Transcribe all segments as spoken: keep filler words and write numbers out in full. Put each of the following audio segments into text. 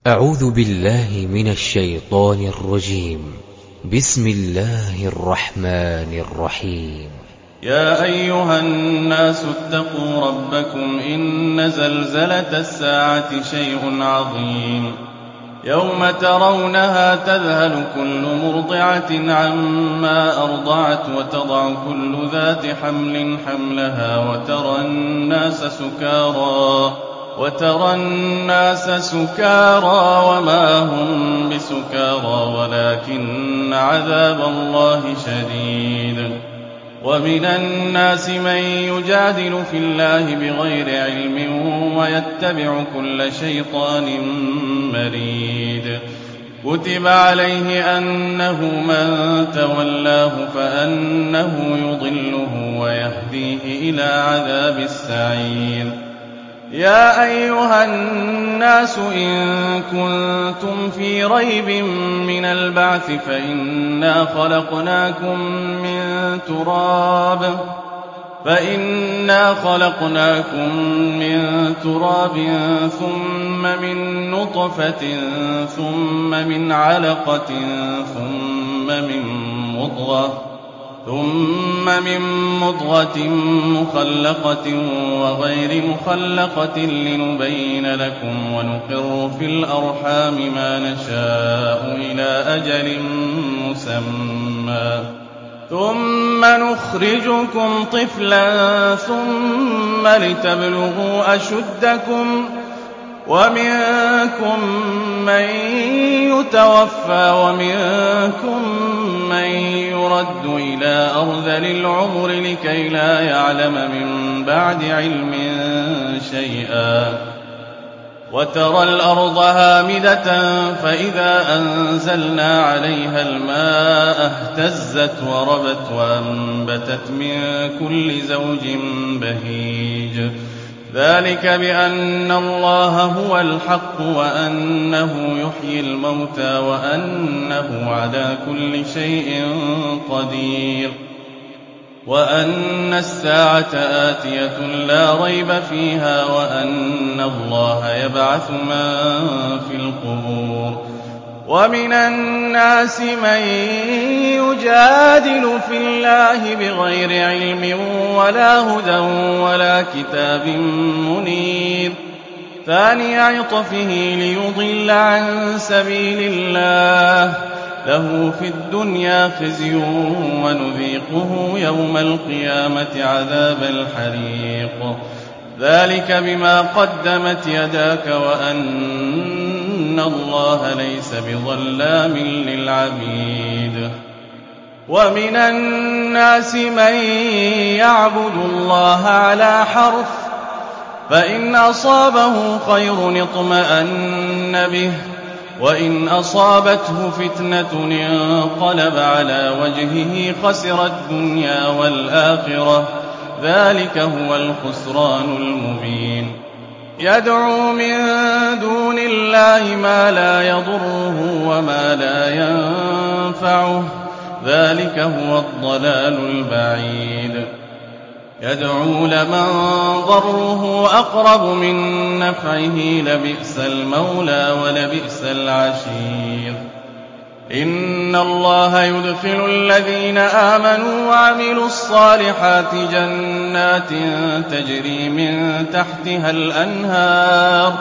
أعوذ بالله من الشيطان الرجيم. بسم الله الرحمن الرحيم. يا أيها الناس اتقوا ربكم إن زلزلة الساعة شيء عظيم يوم ترونها تذهل كل مرضعة عما أرضعت وتضع كل ذات حمل حملها وترى الناس سكارى وترى الناس سكارى وما هم بسكارى ولكن عذاب الله شديد. ومن الناس من يجادل في الله بغير علم ويتبع كل شيطان مريد. كتب عليه أنه من تولاه فأنه يضله ويهديه إلى عذاب السعير. يا أيها الناس إن كنتم في ريب من البعث فإنا خلقناكم من تراب فإنا خلقناكم من تراب ثم من نطفة ثم من علقة ثم من مضغة ثم من مضغة مخلقة وغير مخلقة لنبين لكم ونقر في الأرحام ما نشاء إلى أجل مسمى ثم نخرجكم طفلا ثم لتبلغوا أشدكم ومنكم من يتوفى ومنكم من يرد إلى أرذل العمر لكي لا يعلم من بعد علم شيئا. وترى الأرض هامدة فإذا أنزلنا عليها الماء اهتزت وربت وأنبتت من كل زوج بهيج. ذلك بأن الله هو الحق وأنه يحيي الموتى وأنه على كل شيء قدير وأن الساعة آتية لا ريب فيها وأن الله يبعث من في القبور. ومن الناس من يجادل في الله بغير علم ولا هدى ولا كتاب منير ثاني عطفه ليضل عن سبيل الله له في الدنيا خزي ونذيقه يوم القيامة عذاب الحريق. ذلك بما قدمت يداك وأن الله ليس بظلام للعبيد. ومن الناس من يعبد الله على حرف فإن أصابه خير اطمأن به وإن أصابته فتنة انقلب على وجهه خسر الدنيا والآخرة ذلك هو الخسران المبين. يدعو من دون الله ما لا يضره وما لا ينفعه ذلك هو الضلال البعيد. يدعو لمن ضره أقرب من نفعه لبئس المولى ولبئس العشير. إن الله يدخل الذين آمنوا وعملوا الصالحات جنات تجري من تحتها الأنهار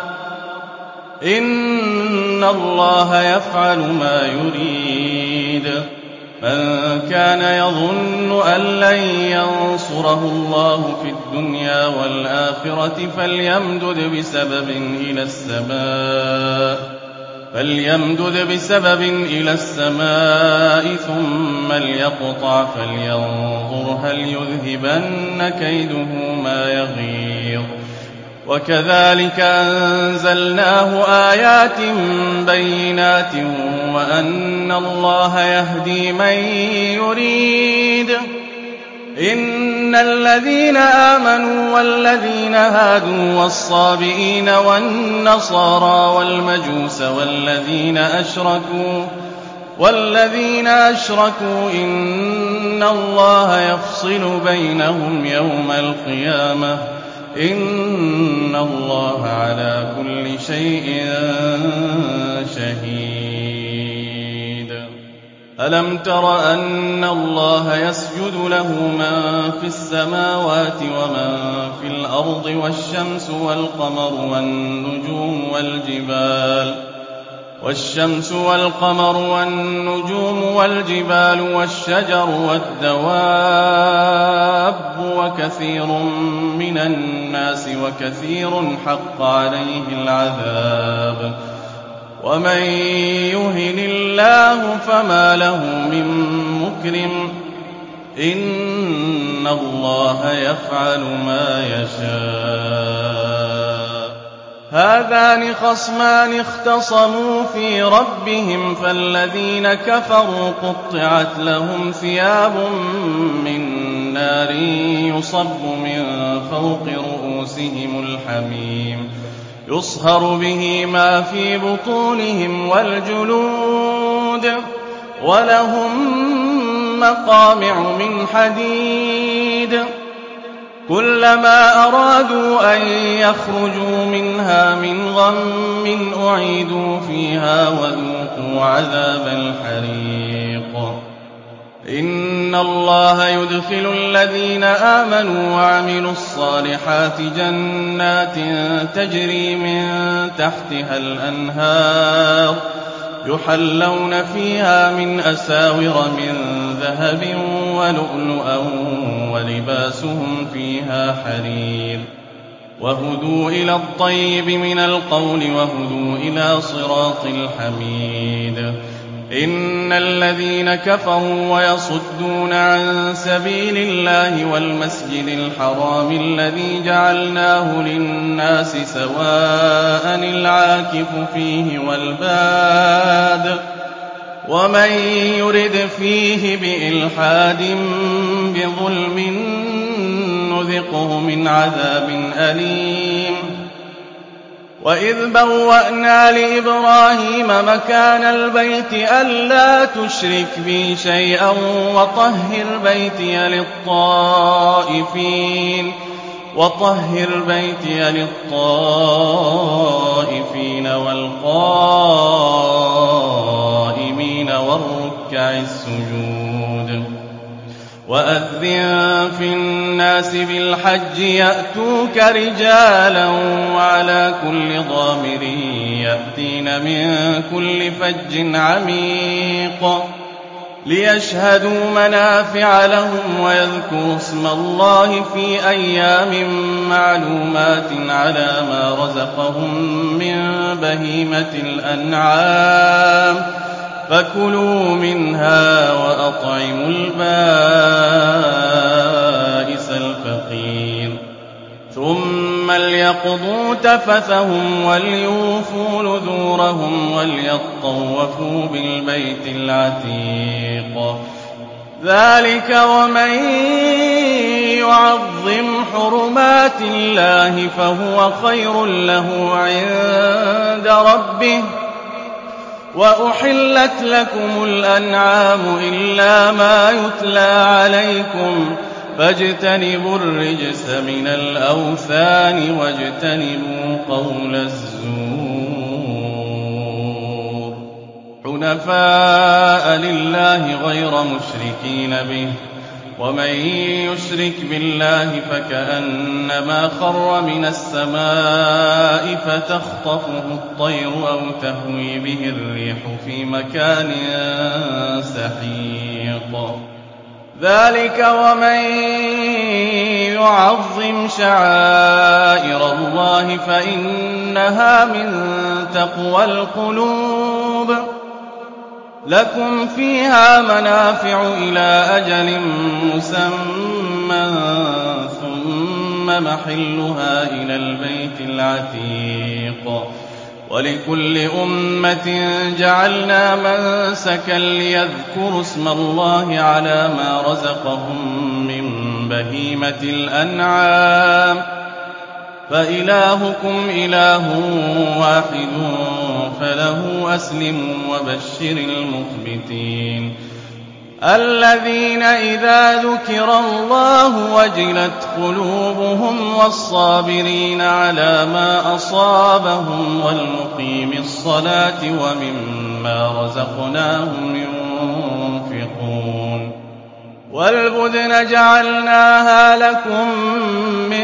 إن الله يفعل ما يريد. من كان يظن أن لن ينصره الله في الدنيا والآخرة فليمدد بسبب إلى السماء فليمدد بسبب إلى السماء ثم ليقطع فلينظر هل يذهبن كيده ما يغيظ. وكذلك أنزلناه آيات بينات وأن الله يهدي من يريد. إن الذين آمنوا والذين هادوا والصابئين والنصارى والمجوس والذين أشركوا والذين أشركوا إن الله يفصل بينهم يوم القيامة إِنَّ اللَّهَ عَلَىٰ كُلِّ شَيْءٍ شَهِيدٌ أَلَمْ تَرَ أَنَّ اللَّهَ يَسْجُدُ لَهُ مَن فِي السَّمَاوَاتِ وَمَن فِي الْأَرْضِ وَالشَّمْسُ وَالْقَمَرُ وَالنُّجُومُ وَالْجِبَالُ والشمس والقمر والنجوم والجبال والشجر والدواب وكثير من الناس وكثير حق عليه العذاب ومن يهن الله فما له من مكرم إن الله يفعل ما يشاء هذان خصمان اختصموا في ربهم فالذين كفروا قطعت لهم ثياب من نار يصب من فوق رؤوسهم الحميم يصهر به ما في بطونهم والجلود ولهم مقامع من حديد كلما أرادوا أن يخرجوا منها من غم أعيدوا فيها وذوقوا عذاب الحريق إن الله يدخل الذين آمنوا وعملوا الصالحات جنات تجري من تحتها الأنهار يحلون فيها من أساور من ذهب ولؤلؤا ولباسهم فيها حرير وهدوا إلى الطيب من القول وهدوا إلى صراط الحميد إن الذين كفروا ويصدون عن سبيل الله والمسجد الحرام الذي جعلناه للناس سواء العاكف فيه والباد ومن يرد فيه بإلحاد بظلم نذقه من عذاب أليم وإذ بوأنا لإبراهيم مكان البيت ألا تشرك بي شيئا وطهر بيتي للطائفين وطهر بيتي للطائفين والقائمين والركع السجود وأذن في الناس بالحج يأتوك رجالا وعلى كل ضامر يأتين من كل فج عميق ليشهدوا منافع لهم ويذكروا اسم الله في أيام معلومات على ما رزقهم من بهيمة الأنعام فكلوا منها وأطعموا البائس الفقير ثم ليقضوا تفثهم وليوفوا نذورهم وليطوفوا بالبيت العتيق ذلك ومن يعظم حرمات الله فهو خير له عند ربه وأحلت لكم الأنعام إلا ما يتلى عليكم فاجتنبوا الرجس من الأوثان واجتنبوا قول الزور حنفاء لله غير مشركين به ومن يشرك بالله فكأنما خر من السماء فتخطفه الطير أو تهوي به الريح في مكان سحيق ذلك ومن يعظم شعائر الله فإنها من تقوى القلوب لكم فيها منافع إلى أجل مسمى ثم محلها إلى البيت العتيق ولكل أمة جعلنا منسكا ليذكروا اسم الله على ما رزقهم من بهيمة الأنعام فإلهكم إله واحد فله أسلموا وبشر المخبتين الذين إذا ذكر الله وجلت قلوبهم والصابرين على ما أصابهم والمقيم الصلاة ومما رزقناهم ينفقون والبدن جعلناها لكم من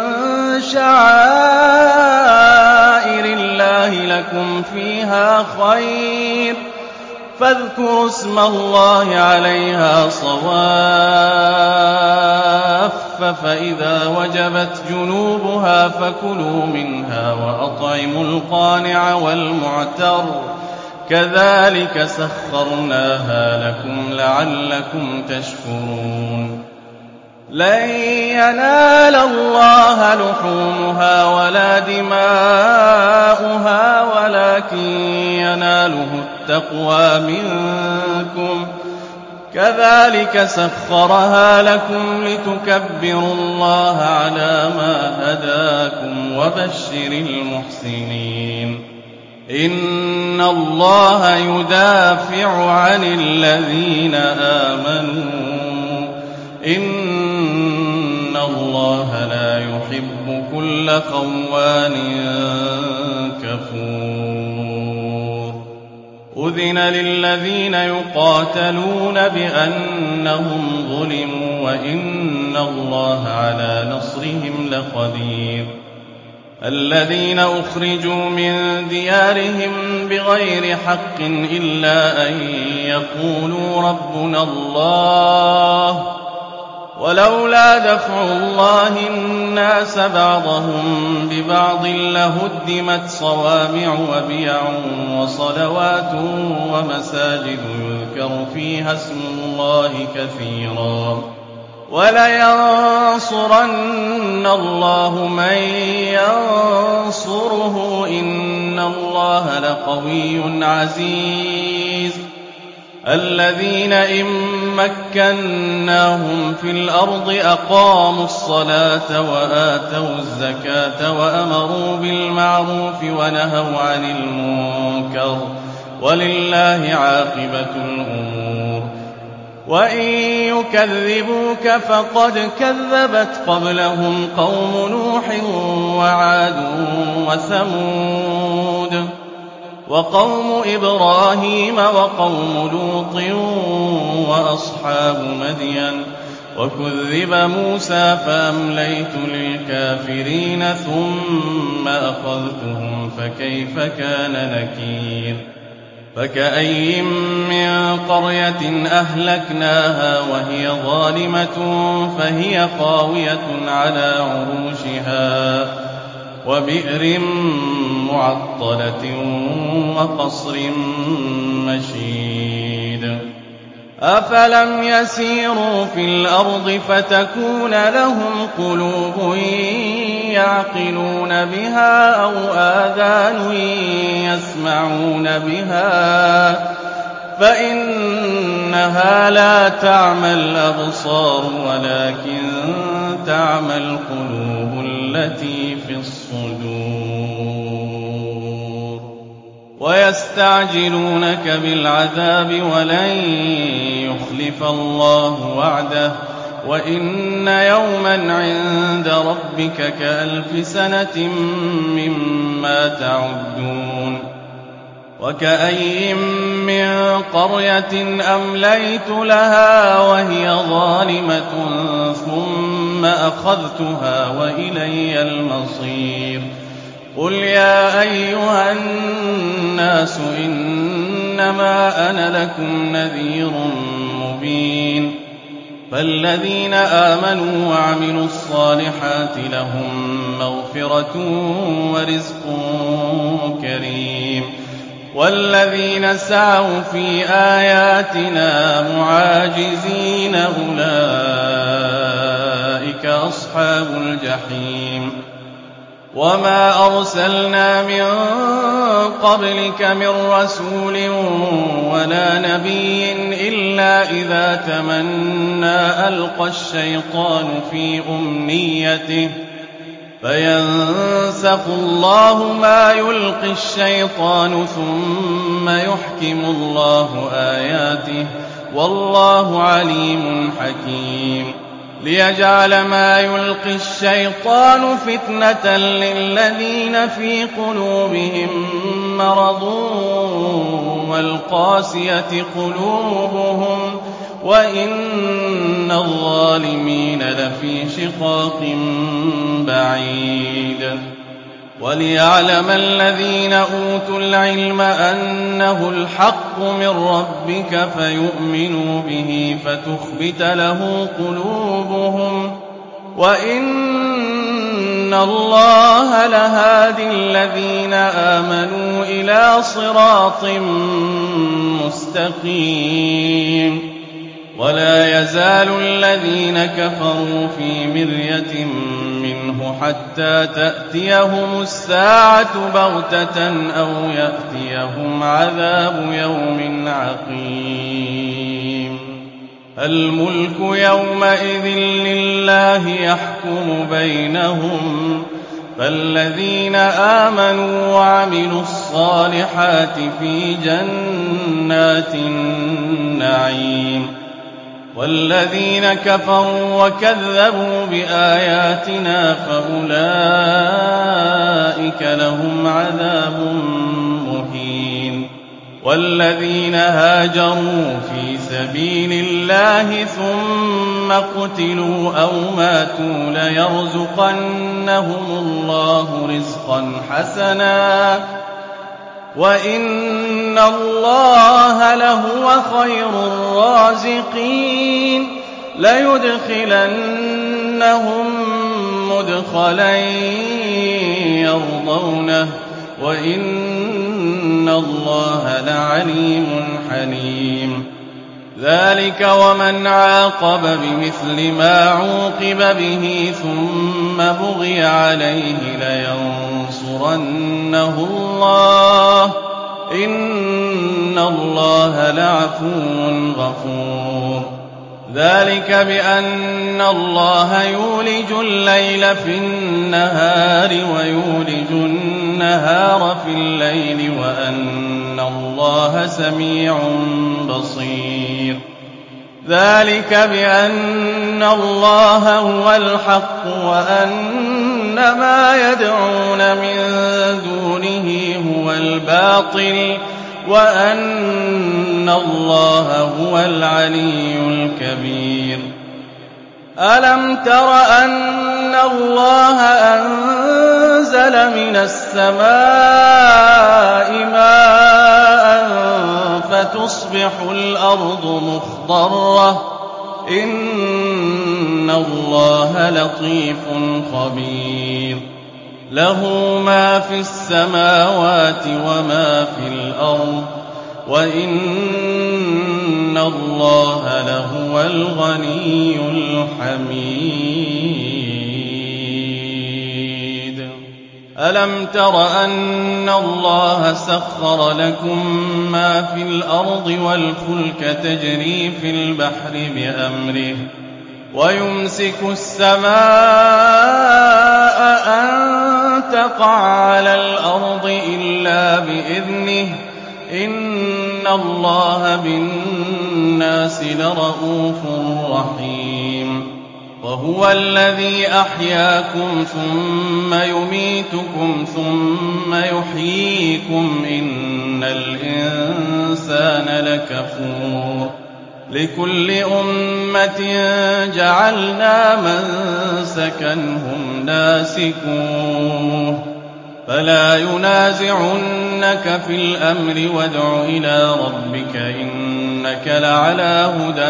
شعائر الله لكم فيها خير فاذكروا اسم الله عليها صواف فإذا وجبت جنوبها فكلوا منها وأطعموا القانع والمعتر كذلك سخرناها لكم لعلكم تشكرون لن ينال الله لحومها ولا دماؤها ولكن يناله التقوى منكم كذلك سخرها لكم لتكبروا الله على ما هداكم وبشر المحسنين إن الله يدافع عن الذين آمنوا إن الله لا يحب كل خوان كفور أذن للذين يقاتلون بأنهم ظلموا وإن الله على نصرهم لقدير الذين أخرجوا من ديارهم بغير حق إلا أن يقولوا ربنا الله ولولا دفع الله الناس بعضهم ببعض لهدمت صوامع وبيع وصلوات ومساجد يذكر فيها اسم الله كثيرا ولينصرن الله من ينصره إن الله لقوي عزيز الذين إن مكناهم في الأرض أقاموا الصلاة وآتوا الزكاة وأمروا بالمعروف ونهوا عن المنكر ولله عاقبة الأمور وإن يكذبوك فقد كذبت قبلهم قوم نوح وعاد وثمود وقوم إبراهيم وقوم لوط وأصحاب مدين وكذب موسى فأمليت للكافرين ثم أخذتهم فكيف كان نكير فكأي من قرية أهلكناها وهي ظالمة فهي خاوية على عروشها وبئر معطلة وقصر مشيد أفلم يسيروا في الأرض فتكون لهم قلوب يعقلون بها أو آذان يسمعون بها فإنها لا تعمى الأبصار ولكن تعمى القلوب التي في الصدور ويستعجلونك بالعذاب ولن يخلف الله وعده وإن يوما عند ربك كألف سنة مما تعدون وكأي من قرية أمليت لها وهي ظالمة ثم أخذتها وإلي المصير قل يا أيها الناس إنما أنا لكم نذير مبين فالذين آمنوا وعملوا الصالحات لهم مغفرة ورزق كريم والذين سعوا في آياتنا معاجزين أولئك أصحاب الجحيم وما أرسلنا من قبلك من رسول ولا نبي إلا إذا تمنى ألقى الشيطان في أمنيته فينسخ الله ما يلقي الشيطان ثم يحكم الله آياته والله عليم حكيم ليجعل ما يلقي الشيطان فتنة للذين في قلوبهم مرض والقاسية قلوبهم وإن الظالمين لفي شقاق بعيد وليعلم الذين أوتوا العلم أنه الحق من ربك فيؤمنوا به فتخبت له قلوبهم وإن الله لهادي الذين آمنوا إلى صراط مستقيم ولا يزال الذين كفروا في مرية منه حتى تأتيهم الساعة بغتة أو يأتيهم عذاب يوم عقيم الملك يومئذ لله يحكم بينهم فالذين آمنوا وعملوا الصالحات في جنات النعيم والذين كفروا وكذبوا بآياتنا فأولئك لهم عذاب مهين والذين هاجروا في سبيل الله ثم قتلوا أو ماتوا ليرزقنهم الله رزقا حسنا وإن الله لهو خير الرازقين ليدخلنهم مدخلا يرضونه وإن الله لعليم حليم ذلك ومن عاقب بمثل ما عوقب به ثم بغي عليه لينصرنه الله إن الله لعفو غفور ذلك بأن الله يولج الليل في النهار ويولج النهار في الليل وأن الله سميع بصير ذلك بأن الله هو الحق وأن ما يدعون من دونه هو الباطل وأن الله هو العلي الكبير ألم تر أن الله أنزل من السماء ماء فتصبح الأرض مخضرة إن الله لطيف خبير له ما في السماوات وما في الأرض وإن الله لهو الغني الحميد ألم تر أن الله سخر لكم ما في الأرض والفلك تجري في البحر بأمره ويمسك السماء أن تقع على الأرض إلا بإذنه إن الله بالناس لرءوف رحيم وهو الذي أحياكم ثم يميتكم ثم يحييكم إن الإنسان لكفور لكل أمة جعلنا منسكا هم ناسكوه فلا ينازعنك في الأمر وادع إلى ربك إنك لعلى هدى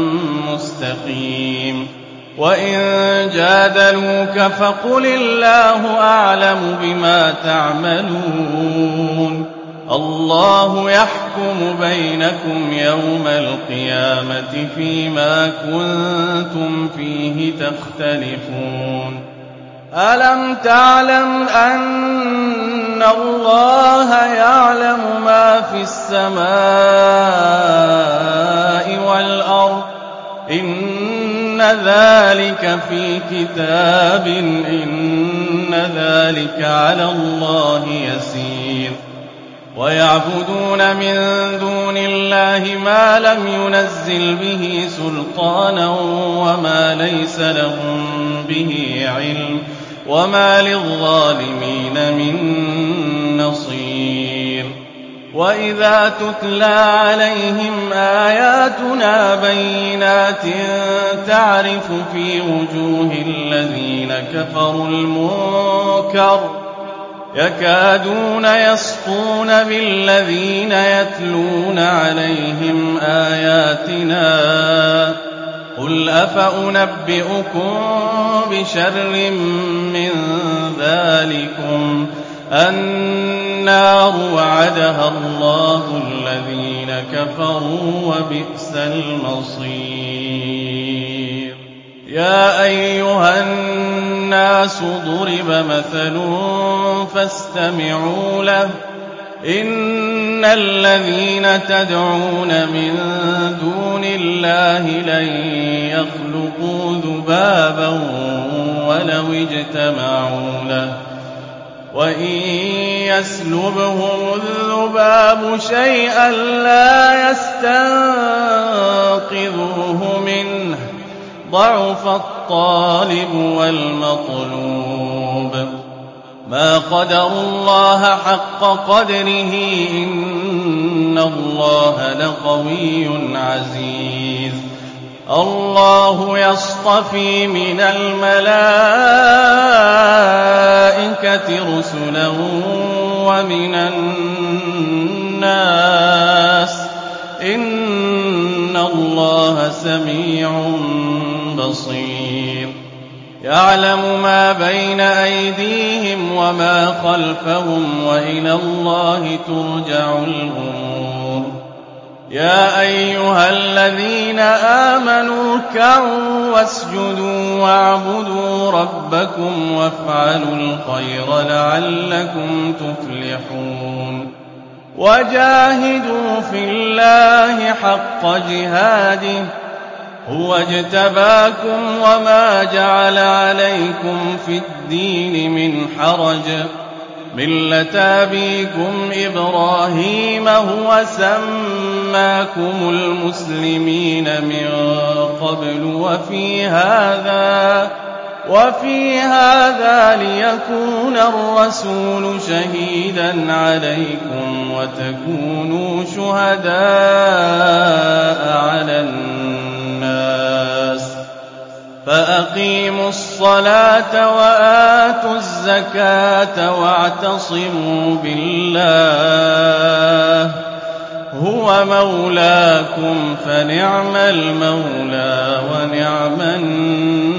مستقيم وإن جادلوك فقل الله أعلم بما تعملون الله يحكم بينكم يوم القيامة فيما كنتم فيه تختلفون ألم تعلم أن الله يعلم ما في السماء والأرض إن ذلك في كتاب إن ذلك على الله يسير ويعبدون من دون الله ما لم ينزل به سلطانا وما ليس لهم به علم وما للظالمين من نصير. وإذا تتلى عليهم آياتنا بينات تعرف في وجوه الذين كفروا المنكر يكادون يسطون بالذين يتلون عليهم آياتنا. قل أفأنبئكم بشر من ذلكم النار وعدها الله الذين كفروا وبئس المصير. يا أيها الناس ضرب مثل فاستمعوا له إن الذين تدعون من دون الله لن يخلقوا ذبابا ولو اجتمعوا له وإن يسلبهم الذباب شيئا لا يستنقذوه منه ضعف الطالب والمطلوب. ما قدروا الله حق قدره إن الله لقوي عزيز. الله يصطفي من الملائكة رسلا ومن الناس إن الله سميع بصير. يعلم ما بين أيديهم وما خلفهم وإلى الله ترجع الأمور. يا أيها الذين آمنوا اركعوا واسجدوا واعبدوا ربكم وافعلوا الخير لعلكم تفلحون. وجاهدوا في الله حق جهاده هو اجتباكم وما جعل عليكم في الدين من حرج ملة أبيكم إبراهيم هو سماكم المسلمين من قبل وفي هذا وفي هذا ليكون الرسول شهيدا عليكم وتكونوا شهداء على الناس. فأقيموا الصلاة وآتوا الزكاة واعتصموا بالله هو مولاكم فنعم المولى ونعم النصير.